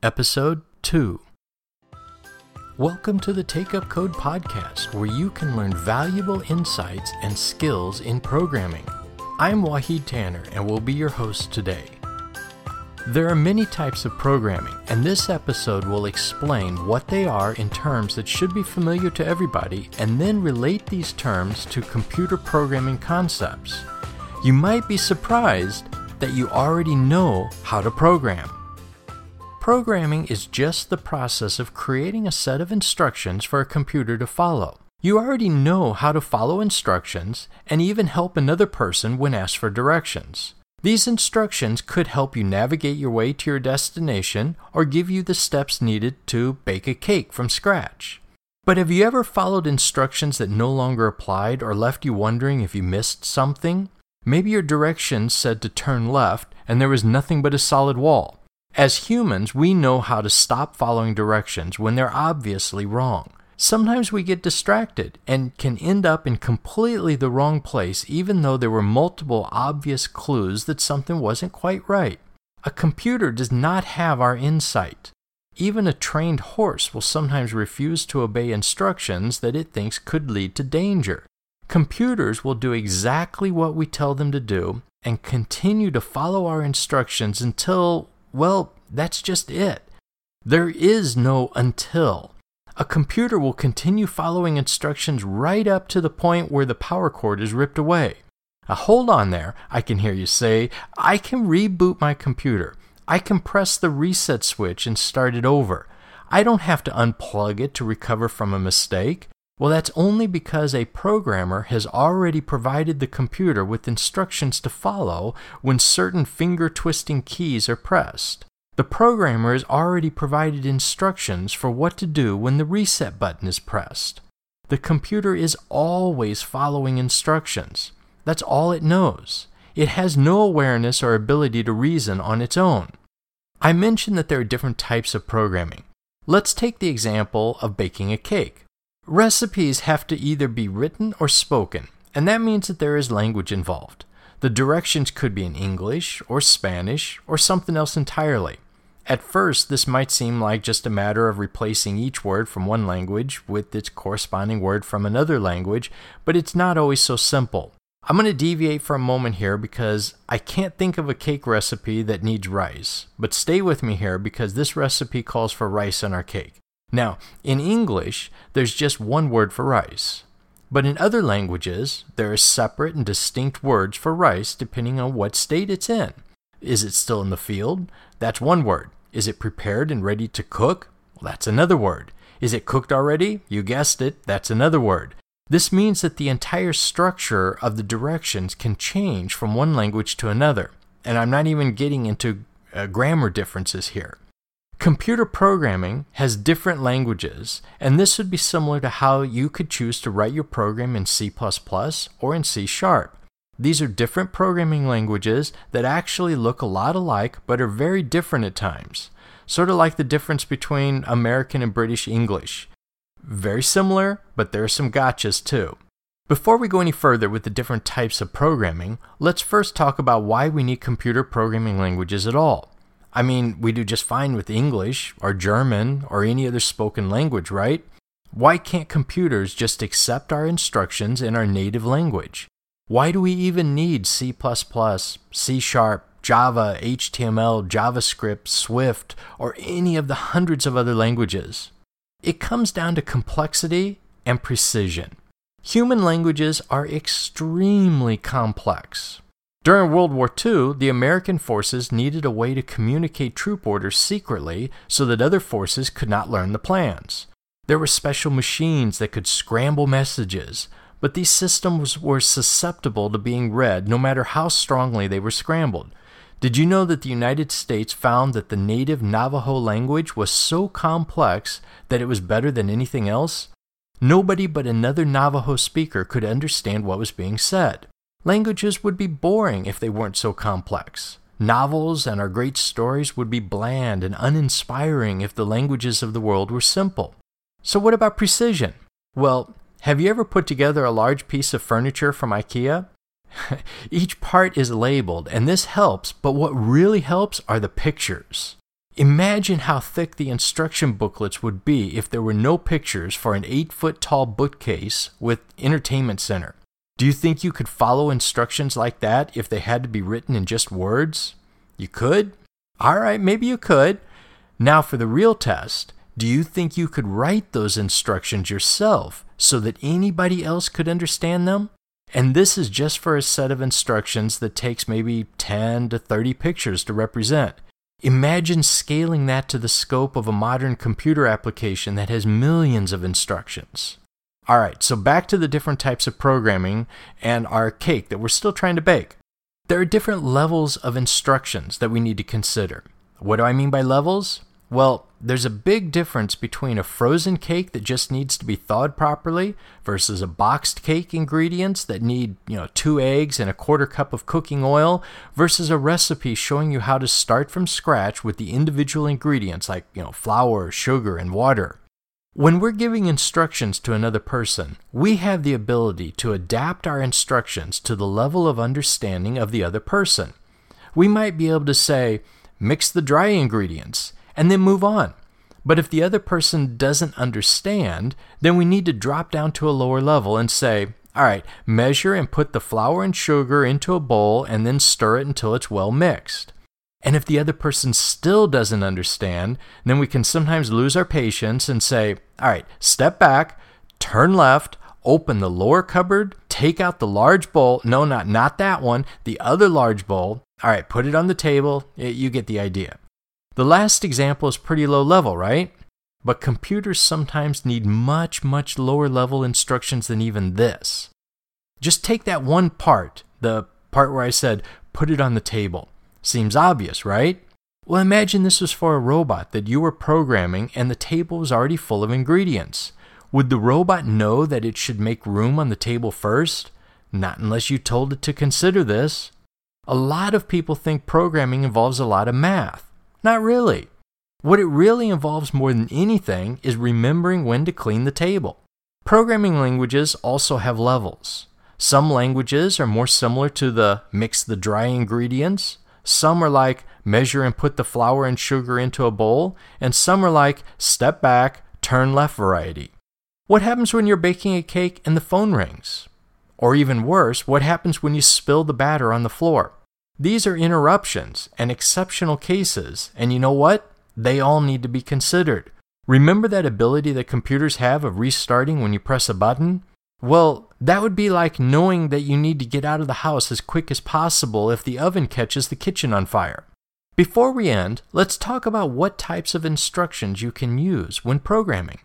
Episode 2. Welcome to the Take Up Code podcast, where you can learn valuable insights and skills in programming. I'm Wahid Tanner and will be your host today. There are many types of programming, and this episode will explain what they are in terms that should be familiar to everybody, and then relate these terms to computer programming concepts. You might be surprised that you already know how to program. Programming is just the process of creating a set of instructions for a computer to follow. You already know how to follow instructions and even help another person when asked for directions. These instructions could help you navigate your way to your destination or give you the steps needed to bake a cake from scratch. But have you ever followed instructions that no longer applied or left you wondering if you missed something? Maybe your directions said to turn left and there was nothing but a solid wall. As humans, we know how to stop following directions when they're obviously wrong. Sometimes we get distracted and can end up in completely the wrong place even though there were multiple obvious clues that something wasn't quite right. A computer does not have our insight. Even a trained horse will sometimes refuse to obey instructions that it thinks could lead to danger. Computers will do exactly what we tell them to do and continue to follow our instructions until, well, that's just it. There is no until. A computer will continue following instructions right up to the point where the power cord is ripped away. Now, hold on there, I can hear you say, I can reboot my computer. I can press the reset switch and start it over. I don't have to unplug it to recover from a mistake. Well, that's only because a programmer has already provided the computer with instructions to follow when certain finger-twisting keys are pressed. The programmer has already provided instructions for what to do when the reset button is pressed. The computer is always following instructions. That's all it knows. It has no awareness or ability to reason on its own. I mentioned that there are different types of programming. Let's take the example of baking a cake. Recipes have to either be written or spoken, and that means that there is language involved. The directions could be in English or Spanish or something else entirely. At first, this might seem like just a matter of replacing each word from one language with its corresponding word from another language, but it's not always so simple. I'm going to deviate for a moment here because I can't think of a cake recipe that needs rice, but stay with me here because this recipe calls for rice in our cake. Now, in English, there's just one word for rice. But in other languages, there are separate and distinct words for rice depending on what state it's in. Is it still in the field? That's one word. Is it prepared and ready to cook? Well, that's another word. Is it cooked already? You guessed it, that's another word. This means that the entire structure of the directions can change from one language to another. And I'm not even getting into grammar differences here. Computer programming has different languages, and this would be similar to how you could choose to write your program in C++ or in C#. These are different programming languages that actually look a lot alike but are very different at times, sort of like the difference between American and British English. Very similar, but there are some gotchas too. Before we go any further with the different types of programming, let's first talk about why we need computer programming languages at all. I mean, we do just fine with English or German or any other spoken language, right? Why can't computers just accept our instructions in our native language? Why do we even need C++, C#, Java, HTML, JavaScript, Swift, or any of the hundreds of other languages? It comes down to complexity and precision. Human languages are extremely complex. During World War II, the American forces needed a way to communicate troop orders secretly so that other forces could not learn the plans. There were special machines that could scramble messages, but these systems were susceptible to being read no matter how strongly they were scrambled. Did you know that the United States found that the native Navajo language was so complex that it was better than anything else? Nobody but another Navajo speaker could understand what was being said. Languages would be boring if they weren't so complex. Novels and our great stories would be bland and uninspiring if the languages of the world were simple. So what about precision? Well, have you ever put together a large piece of furniture from IKEA? Each part is labeled, and this helps, but what really helps are the pictures. Imagine how thick the instruction booklets would be if there were no pictures for an 8-foot-tall bookcase with entertainment center. Do you think you could follow instructions like that if they had to be written in just words? You could? All right, maybe you could. Now for the real test, do you think you could write those instructions yourself so that anybody else could understand them? And this is just for a set of instructions that takes maybe 10 to 30 pictures to represent. Imagine scaling that to the scope of a modern computer application that has millions of instructions. All right, so back to the different types of programming and our cake that we're still trying to bake. There are different levels of instructions that we need to consider. What do I mean by levels? Well, there's a big difference between a frozen cake that just needs to be thawed properly versus a boxed cake ingredients that need, 2 eggs and a 1/4 cup of cooking oil versus a recipe showing you how to start from scratch with the individual ingredients like, flour, sugar, and water. When we're giving instructions to another person, we have the ability to adapt our instructions to the level of understanding of the other person. We might be able to say, mix the dry ingredients, and then move on. But if the other person doesn't understand, then we need to drop down to a lower level and say, all right, measure and put the flour and sugar into a bowl and then stir it until it's well mixed. And if the other person still doesn't understand, then we can sometimes lose our patience and say, all right, step back, turn left, open the lower cupboard, take out the large bowl. No, not that one, the other large bowl. All right, put it on the table. You get the idea. The last example is pretty low level, right? But computers sometimes need much, much lower level instructions than even this. Just take that one part, the part where I said, put it on the table. Seems obvious, right? Well, imagine this was for a robot that you were programming and the table was already full of ingredients. Would the robot know that it should make room on the table first? Not unless you told it to consider this. A lot of people think programming involves a lot of math. Not really. What it really involves more than anything is remembering when to clean the table. Programming languages also have levels. Some languages are more similar to the mix the dry ingredients. Some are like measure and put the flour and sugar into a bowl. And some are like step back, turn left variety. What happens when you're baking a cake and the phone rings? Or even worse, what happens when you spill the batter on the floor? These are interruptions and exceptional cases, and you know what? They all need to be considered. Remember that ability that computers have of restarting when you press a button? Well, that would be like knowing that you need to get out of the house as quick as possible if the oven catches the kitchen on fire. Before we end, let's talk about what types of instructions you can use when programming.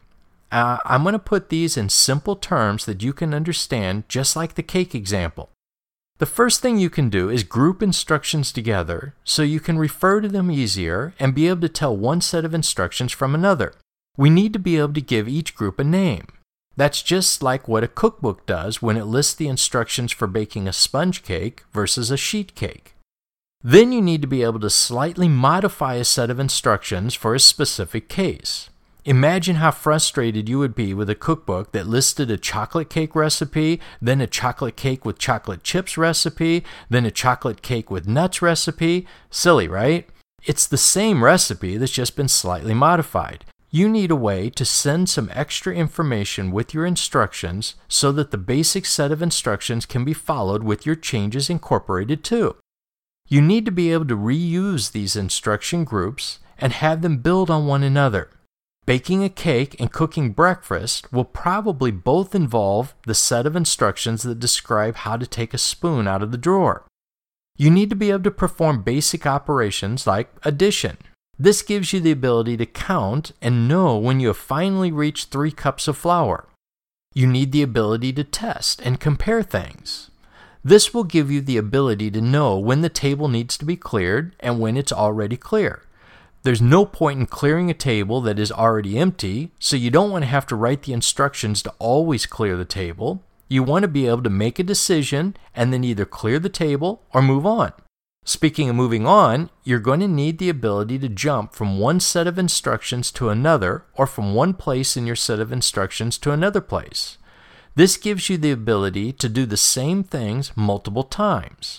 I'm going to put these in simple terms that you can understand, just like the cake example. The first thing you can do is group instructions together so you can refer to them easier and be able to tell one set of instructions from another. We need to be able to give each group a name. That's just like what a cookbook does when it lists the instructions for baking a sponge cake versus a sheet cake. Then you need to be able to slightly modify a set of instructions for a specific case. Imagine how frustrated you would be with a cookbook that listed a chocolate cake recipe, then a chocolate cake with chocolate chips recipe, then a chocolate cake with nuts recipe. Silly, right? It's the same recipe that's just been slightly modified. You need a way to send some extra information with your instructions so that the basic set of instructions can be followed with your changes incorporated too. You need to be able to reuse these instruction groups and have them build on one another. Baking a cake and cooking breakfast will probably both involve the set of instructions that describe how to take a spoon out of the drawer. You need to be able to perform basic operations like addition. This gives you the ability to count and know when you have finally reached 3 cups of flour. You need the ability to test and compare things. This will give you the ability to know when the table needs to be cleared and when it's already clear. There's no point in clearing a table that is already empty, so you don't want to have to write the instructions to always clear the table. You want to be able to make a decision and then either clear the table or move on. Speaking of moving on, you're going to need the ability to jump from one set of instructions to another or from one place in your set of instructions to another place. This gives you the ability to do the same things multiple times.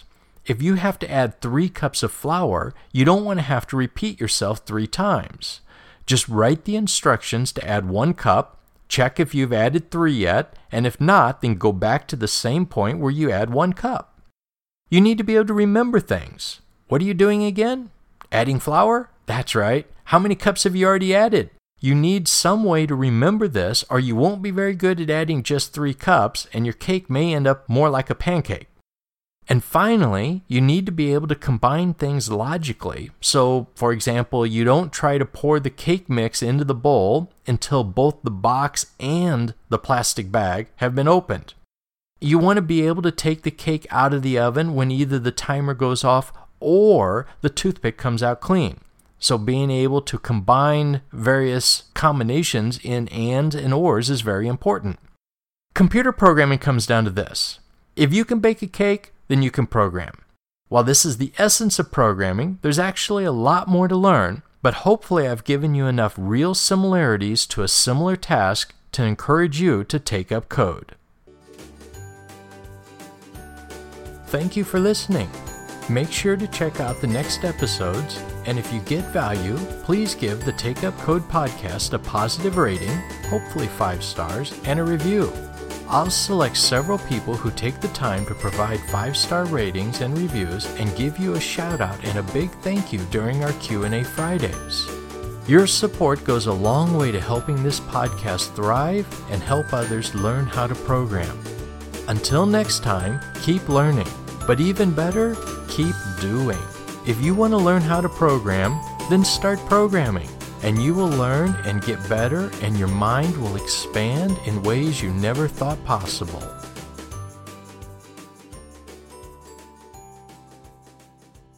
if you have to add 3 cups of flour, you don't want to have to repeat yourself 3 times. Just write the instructions to add 1 cup, check if you've added 3 yet, and if not, then go back to the same point where you add 1 cup. You need to be able to remember things. What are you doing again? Adding flour? That's right. How many cups have you already added? You need some way to remember this, or you won't be very good at adding just 3 cups, and your cake may end up more like a pancake. And finally, you need to be able to combine things logically. So, for example, you don't try to pour the cake mix into the bowl until both the box and the plastic bag have been opened. You want to be able to take the cake out of the oven when either the timer goes off or the toothpick comes out clean. So being able to combine various combinations in ands and ors is very important. Computer programming comes down to this. If you can bake a cake, then you can program. While this is the essence of programming, there's actually a lot more to learn, but hopefully I've given you enough real similarities to a similar task to encourage you to take up code. Thank you for listening. Make sure to check out the next episodes, and if you get value, please give the Take Up Code podcast a positive rating, hopefully 5 stars, and a review. I'll select several people who take the time to provide 5-star ratings and reviews and give you a shout out and a big thank you during our Q&A Fridays. Your support goes a long way to helping this podcast thrive and help others learn how to program. Until next time, keep learning, but even better, keep doing. If you want to learn how to program, then start programming. And you will learn and get better, and your mind will expand in ways you never thought possible.